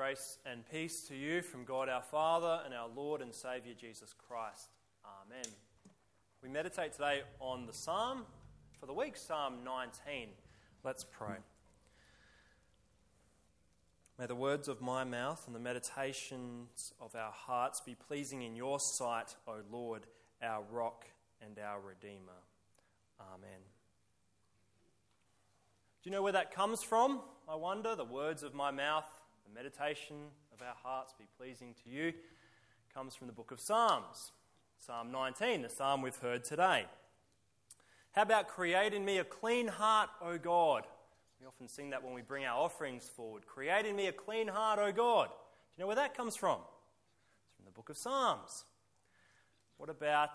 Grace and peace to you from God our Father and our Lord and Saviour Jesus Christ. Amen. We meditate today on the Psalm for the week, Psalm 19. Let's pray. May the words of my mouth and the meditations of our hearts be pleasing in your sight, O Lord, our rock and our Redeemer. Amen. Do you know where that comes from? I wonder. The words of my mouth, the meditation of our hearts be pleasing to you, comes from the book of Psalms. Psalm 19, the psalm we've heard today. How about create in me a clean heart, O God? We often sing that when we bring our offerings forward. Create in me a clean heart, O God. Do you know where that comes from? It's from the book of Psalms. What about,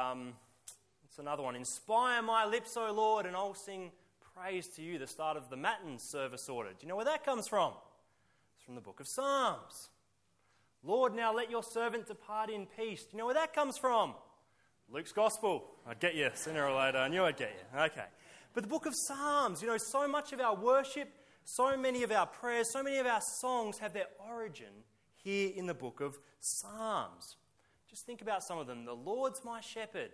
what's another one? Inspire my lips, O Lord, and I'll sing praise to you, the start of the Matins service order. Do you know where that comes from? It's from the book of Psalms. Lord, now let your servant depart in peace. Do you know where that comes from? Luke's Gospel. I'd get you sooner or later. I knew I'd get you. Okay. But the book of Psalms, you know, so much of our worship, so many of our prayers, so many of our songs have their origin here in the book of Psalms. Just think about some of them. The Lord's my shepherd.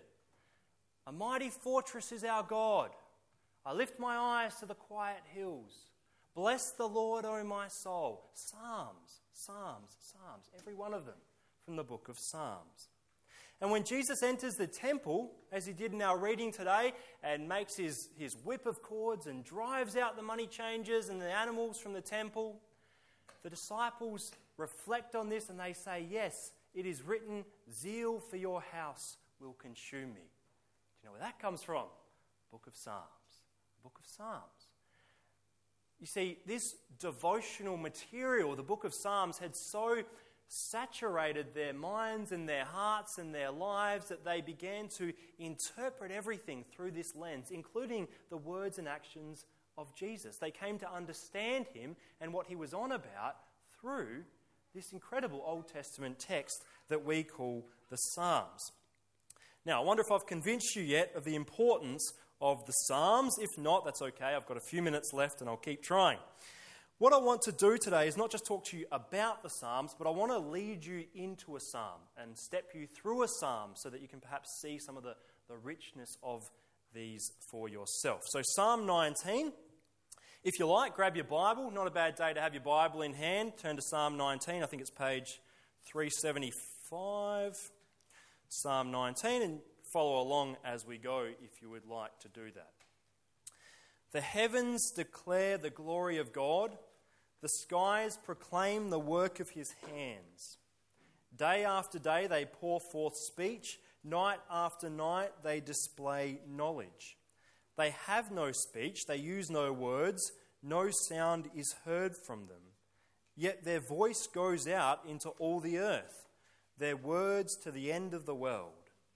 A mighty fortress is our God. I lift my eyes to the quiet hills. Bless the Lord, O my soul. Psalms, Psalms, Psalms, every one of them from the book of Psalms. And when Jesus enters the temple, as he did in our reading today, and makes his whip of cords and drives out the money changers and the animals from the temple, the disciples reflect on this and they say, yes, it is written, zeal for your house will consume me. Do you know where that comes from? Book of Psalms. Book of Psalms. You see, this devotional material, the book of Psalms, had so saturated their minds and their hearts and their lives that they began to interpret everything through this lens, including the words and actions of Jesus. They came to understand him and what he was on about through this incredible Old Testament text that we call the Psalms. Now, I wonder if I've convinced you yet of the importance of the Psalms. If not, that's okay. I've got a few minutes left and I'll keep trying. What I want to do today is not just talk to you about the Psalms, but I want to lead you into a psalm and step you through a psalm so that you can perhaps see some of the richness of these for yourself. So Psalm 19, if you like, grab your Bible. Not a bad day to have your Bible in hand. Turn to Psalm 19. I think it's page 375. Psalm 19, and follow along as we go if you would like to do that. The heavens declare the glory of God. The skies proclaim the work of his hands. Day after day they pour forth speech. Night after night they display knowledge. They have no speech. They use no words. No sound is heard from them. Yet their voice goes out into all the earth. Their words to the end of the world.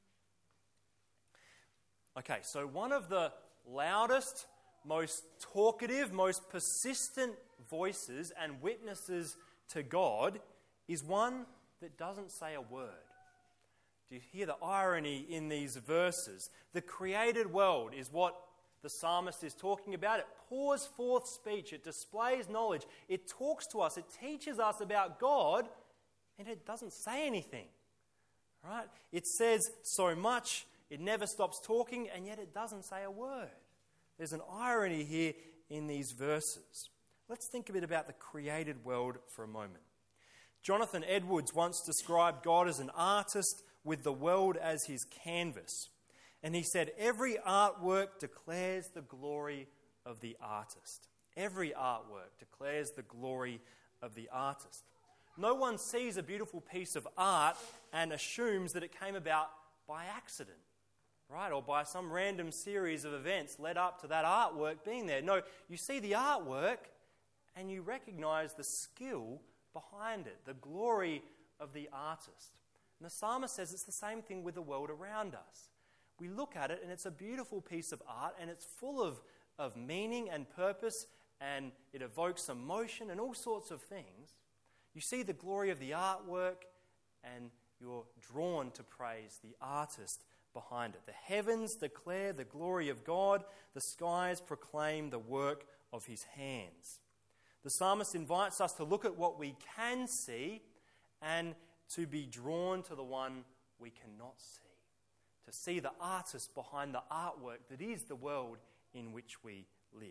Okay, so one of the loudest, most talkative, most persistent voices and witnesses to God is one that doesn't say a word. Do you hear the irony in these verses? The created world is what the psalmist is talking about. It pours forth speech. It displays knowledge. It talks to us. It teaches us about God, and it doesn't say anything. Right? It says so much. It never stops talking, and yet it doesn't say a word. There's an irony here in these verses. Let's think a bit about the created world for a moment. Jonathan Edwards once described God as an artist with the world as his canvas. And he said, every artwork declares the glory of the artist. Every artwork declares the glory of the artist. No one sees a beautiful piece of art and assumes that it came about by accident. Right, or by some random series of events led up to that artwork being there. No, you see the artwork and you recognize the skill behind it, the glory of the artist. And the psalmist says it's the same thing with the world around us. We look at it and it's a beautiful piece of art and it's full of meaning and purpose and it evokes emotion and all sorts of things. You see the glory of the artwork and you're drawn to praise the artist behind it. The heavens declare the glory of God. The skies proclaim the work of his hands. The psalmist invites us to look at what we can see and to be drawn to the one we cannot see, to see the artist behind the artwork that is the world in which we live.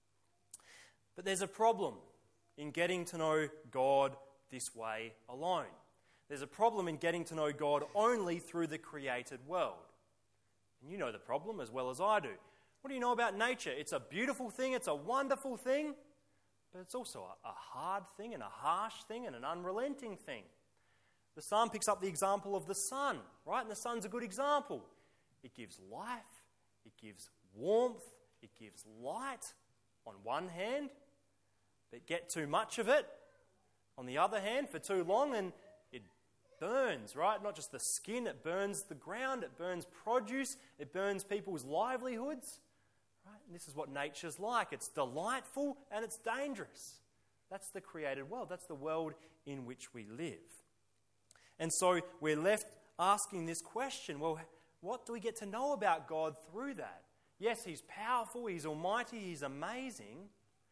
But there's a problem in getting to know God this way alone. There's a problem in getting to know God only through the created world. And you know the problem as well as I do. What do you know about nature? It's a beautiful thing, it's a wonderful thing, but it's also a hard thing and a harsh thing and an unrelenting thing. The psalm picks up the example of the sun, right? And the sun's a good example. It gives life, it gives warmth, it gives light on one hand, but get too much of it on the other hand for too long and it burns, right? Not just the skin, it burns the ground, it burns produce, it burns people's livelihoods, right? And this is what nature's like. It's delightful and it's dangerous. That's the created world. That's the world in which we live. And so we're left asking this question, well, what do we get to know about God through that? Yes, he's powerful, he's almighty, he's amazing,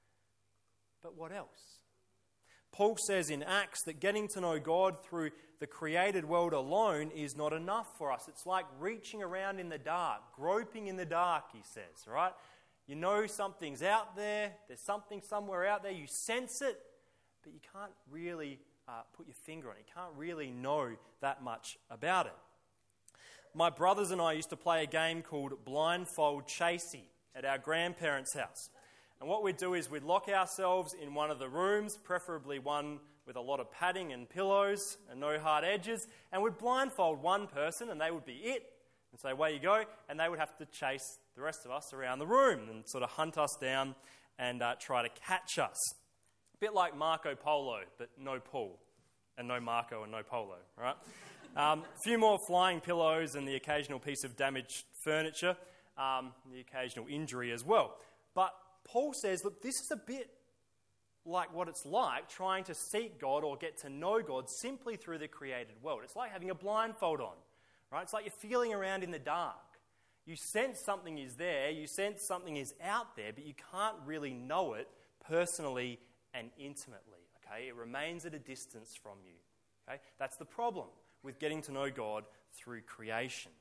but what else? Paul says in Acts that getting to know God through the created world alone is not enough for us. It's like reaching around in the dark, groping in the dark, he says, right? You know something's out there, there's something somewhere out there, you sense it, but you can't really put your finger on it. You can't really know that much about it. My brothers and I used to play a game called Blindfold Chasey at our grandparents' house. And what we'd do is we'd lock ourselves in one of the rooms, preferably one with a lot of padding and pillows and no hard edges, and we'd blindfold one person and they would be it and say, away you go, and they would have to chase the rest of us around the room and sort of hunt us down and try to catch us. A bit like Marco Polo, but no Paul, and no Marco and no Polo, right? A few more flying pillows and the occasional piece of damaged furniture, the occasional injury as well. But Paul says, look, this is a bit like what it's like trying to seek God or get to know God simply through the created world. It's like having a blindfold on, right? It's like you're feeling around in the dark. You sense something is there, you sense something is out there, but you can't really know it personally and intimately, okay? It remains at a distance from you, okay? That's the problem with getting to know God through creation.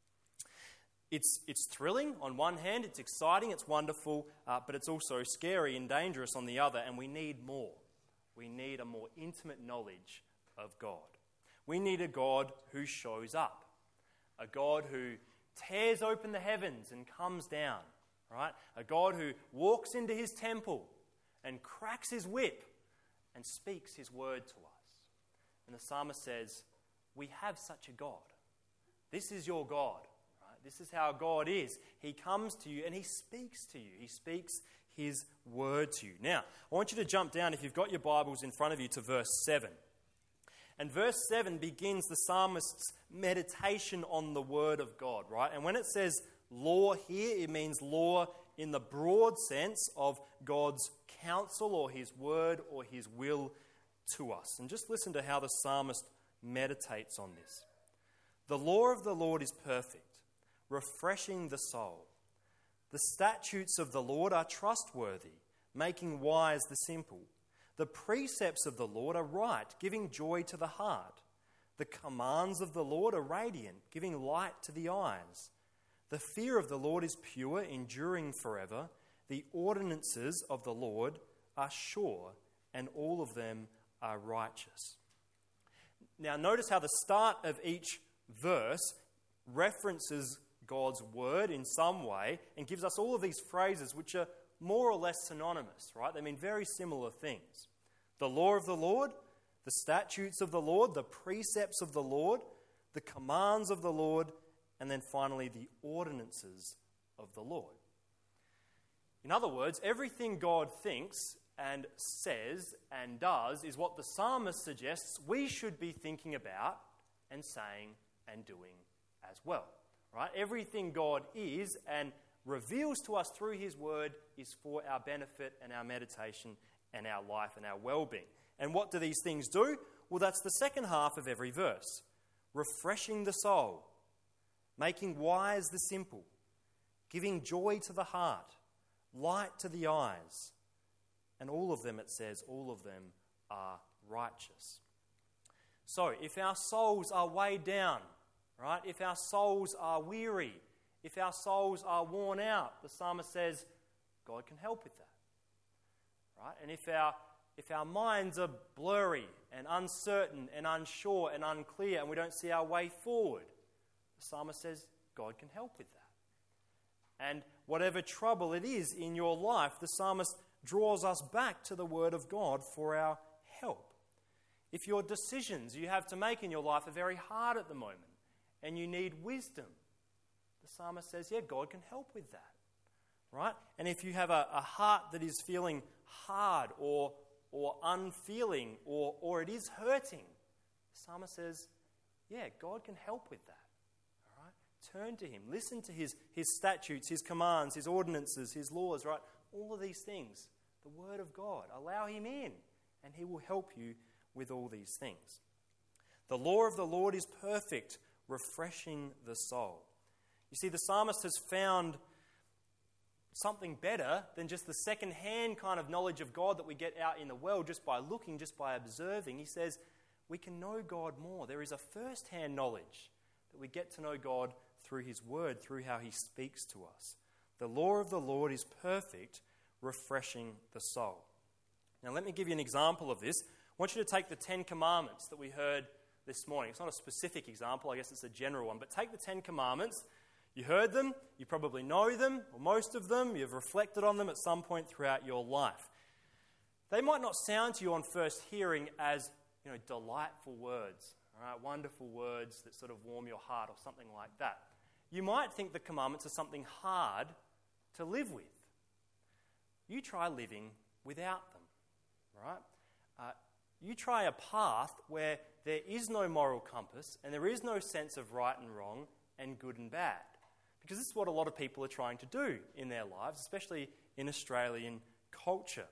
It's thrilling on one hand, it's exciting, it's wonderful, but it's also scary and dangerous on the other, and we need more. We need a more intimate knowledge of God. We need a God who shows up, a God who tears open the heavens and comes down, right? A God who walks into his temple and cracks his whip and speaks his word to us. And the psalmist says, we have such a God. This is your God. This is how God is. He comes to you and he speaks to you. He speaks his word to you. Now, I want you to jump down, if you've got your Bibles in front of you, to verse 7. And verse 7 begins the psalmist's meditation on the word of God, right? And when it says law here, it means law in the broad sense of God's counsel or his word or his will to us. And just listen to how the psalmist meditates on this. The law of the Lord is perfect, refreshing the soul. The statutes of the Lord are trustworthy, making wise the simple. The precepts of the Lord are right, giving joy to the heart. The commands of the Lord are radiant, giving light to the eyes. The fear of the Lord is pure, enduring forever. The ordinances of the Lord are sure, and all of them are righteous. Now notice how the start of each verse references God's word in some way and gives us all of these phrases which are more or less synonymous, right? They mean very similar things. The law of the Lord, the statutes of the Lord, the precepts of the Lord, the commands of the Lord, and then finally the ordinances of the Lord. In other words, everything God thinks and says and does is what the psalmist suggests we should be thinking about and saying and doing as well. Right? Everything God is and reveals to us through his word is for our benefit and our meditation and our life and our well-being. And what do these things do? Well, that's the second half of every verse. Refreshing the soul, making wise the simple, giving joy to the heart, light to the eyes. And all of them, it says, all of them are righteous. So, if our souls are weighed down, right, if our souls are weary, if our souls are worn out, the psalmist says, God can help with that. Right? And if our minds are blurry and uncertain and unsure and unclear and we don't see our way forward, the psalmist says, God can help with that. And whatever trouble it is in your life, the psalmist draws us back to the Word of God for our help. If your decisions you have to make in your life are very hard at the moment and you need wisdom, the psalmist says, yeah, God can help with that. Right? And if you have a heart that is feeling hard or unfeeling or it is hurting, the psalmist says, yeah, God can help with that. All right? Turn to Him. Listen to His statutes, His commands, His ordinances, His laws, right? All of these things, the Word of God. Allow Him in and He will help you with all these things. The law of the Lord is perfect, refreshing the soul. You see, the psalmist has found something better than just the second-hand kind of knowledge of God that we get out in the world just by looking, just by observing. He says we can know God more. There is a first-hand knowledge that we get to know God through His Word, through how He speaks to us. The law of the Lord is perfect, refreshing the soul. Now let me give you an example of this. I want you to take the 10 Commandments that we heard this morning. It's not a specific example, I guess it's a general one, but take the 10 Commandments. You heard them, you probably know them, or most of them, you've reflected on them at some point throughout your life. They might not sound to you on first hearing as, delightful words, all right, wonderful words that sort of warm your heart or something like that. You might think the commandments are something hard to live with. You try living without them, right? You try a path where there is no moral compass and there is no sense of right and wrong and good and bad. Because this is what a lot of people are trying to do in their lives, especially in Australian culture.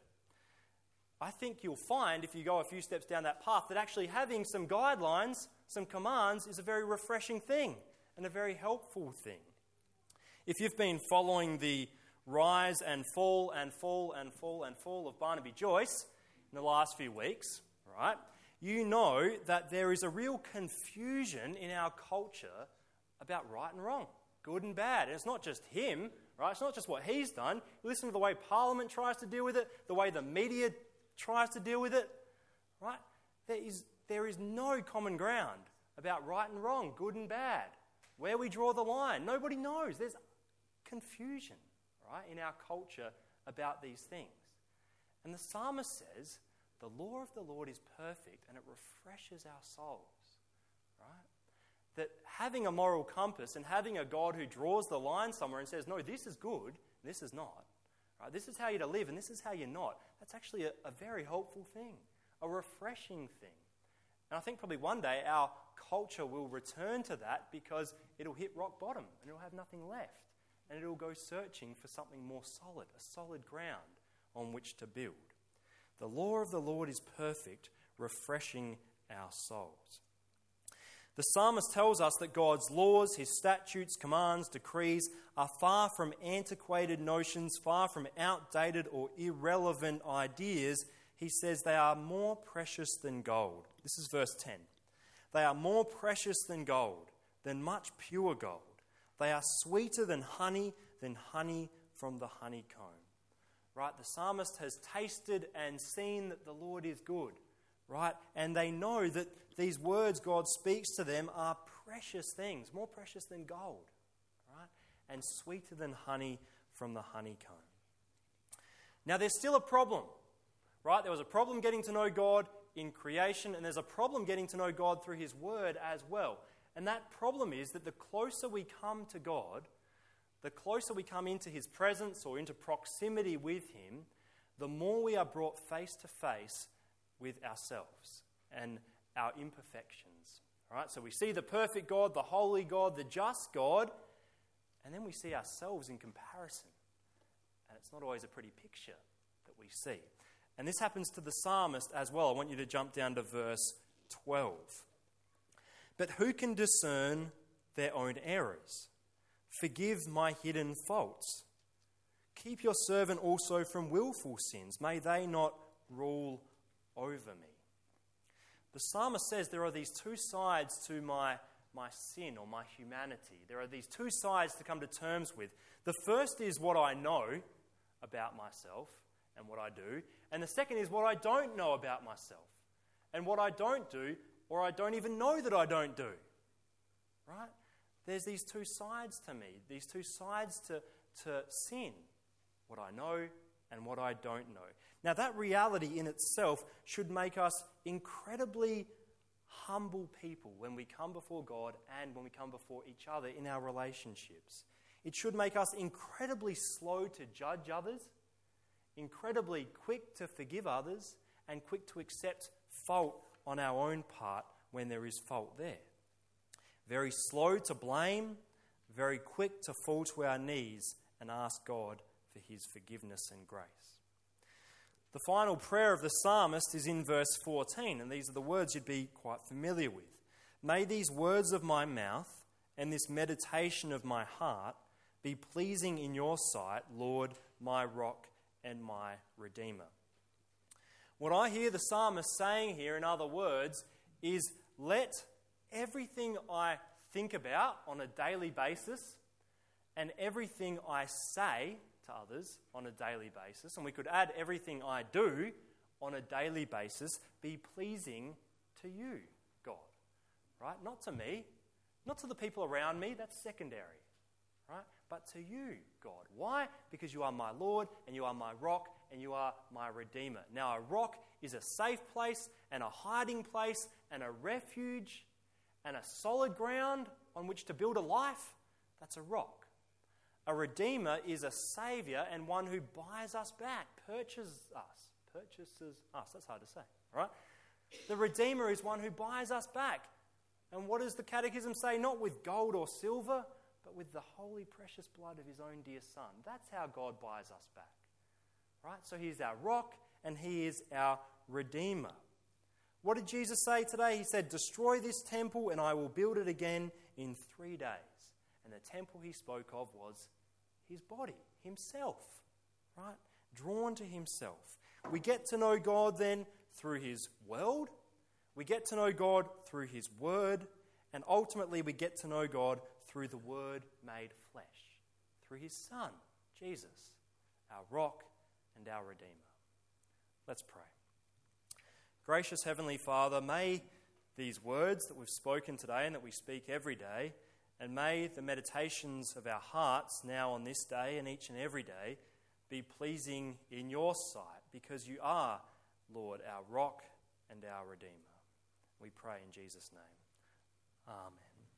I think you'll find, if you go a few steps down that path, that actually having some guidelines, some commands, is a very refreshing thing and a very helpful thing. If you've been following the rise and fall and fall and fall and fall of Barnaby Joyce in the last few weeks, right, you know that there is a real confusion in our culture about right and wrong, good and bad. And it's not just him, right? It's not just what he's done. You listen to the way Parliament tries to deal with it, the way the media tries to deal with it, right? There is no common ground about right and wrong, good and bad, where we draw the line. Nobody knows. There's confusion, right, in our culture about these things. And the psalmist says, the law of the Lord is perfect and it refreshes our souls, right? That having a moral compass and having a God who draws the line somewhere and says, no, this is good, this is not. Right? This is how you're to live and this is how you're not. That's actually a very helpful thing, a refreshing thing. And I think probably one day our culture will return to that because it'll hit rock bottom and it'll have nothing left. And it'll go searching for something more solid, a solid ground on which to build. The law of the Lord is perfect, refreshing our souls. The psalmist tells us that God's laws, His statutes, commands, decrees are far from antiquated notions, far from outdated or irrelevant ideas. He says they are more precious than gold. This is verse 10. They are more precious than gold, than much pure gold. They are sweeter than honey from the honeycomb. Right? The psalmist has tasted and seen that the Lord is good. Right? And they know that these words God speaks to them are precious things, more precious than gold, right? And sweeter than honey from the honeycomb. Now there's still a problem, right? There was a problem getting to know God in creation, and there's a problem getting to know God through His Word as well. And that problem is that the closer we come to God, the closer we come into His presence or into proximity with Him, the more we are brought face to face with ourselves and our imperfections. All right, so we see the perfect God, the holy God, the just God, and then we see ourselves in comparison. And it's not always a pretty picture that we see. And this happens to the psalmist as well. I want you to jump down to verse 12. But who can discern their own errors? Forgive my hidden faults. Keep your servant also from willful sins. May they not rule over me. The psalmist says there are these two sides to my sin or my humanity. There are these two sides to come to terms with. The first is what I know about myself and what I do. And the second is what I don't know about myself and what I don't do, or I don't even know that I don't do. Right? There's these two sides to me, these two sides to sin, what I know and what I don't know. Now that reality in itself should make us incredibly humble people when we come before God and when we come before each other in our relationships. It should make us incredibly slow to judge others, incredibly quick to forgive others, and quick to accept fault on our own part when there is fault there. Very slow to blame, very quick to fall to our knees and ask God for his forgiveness and grace. The final prayer of the psalmist is in verse 14, and these are the words you'd be quite familiar with. May these words of my mouth and this meditation of my heart be pleasing in your sight, Lord, my rock and my redeemer. What I hear the psalmist saying here, in other words, is let everything I think about on a daily basis and everything I say to others on a daily basis, and we could add everything I do on a daily basis, be pleasing to you, God. Right? Not to me, not to the people around me, that's secondary. Right? But to you, God. Why? Because you are my Lord and you are my rock and you are my redeemer. Now, a rock is a safe place and a hiding place and a refuge and a solid ground on which to build a life. That's a rock. A redeemer is a saviour and one who buys us back, purchases us. That's hard to say, right? The redeemer is one who buys us back. And what does the Catechism say? Not with gold or silver, but with the holy, precious blood of his own dear Son. That's how God buys us back, right? So he is our rock and he is our redeemer. What did Jesus say today? He said, destroy this temple and I will build it again in 3 days. And the temple he spoke of was his body, himself, right? Drawn to himself. We get to know God then through his world. We get to know God through his word. And ultimately we get to know God through the word made flesh. Through his Son, Jesus, our rock and our redeemer. Let's pray. Gracious Heavenly Father, may these words that we've spoken today and that we speak every day, and may the meditations of our hearts now on this day and each and every day be pleasing in your sight, because you are, Lord, our rock and our redeemer. We pray in Jesus' name. Amen.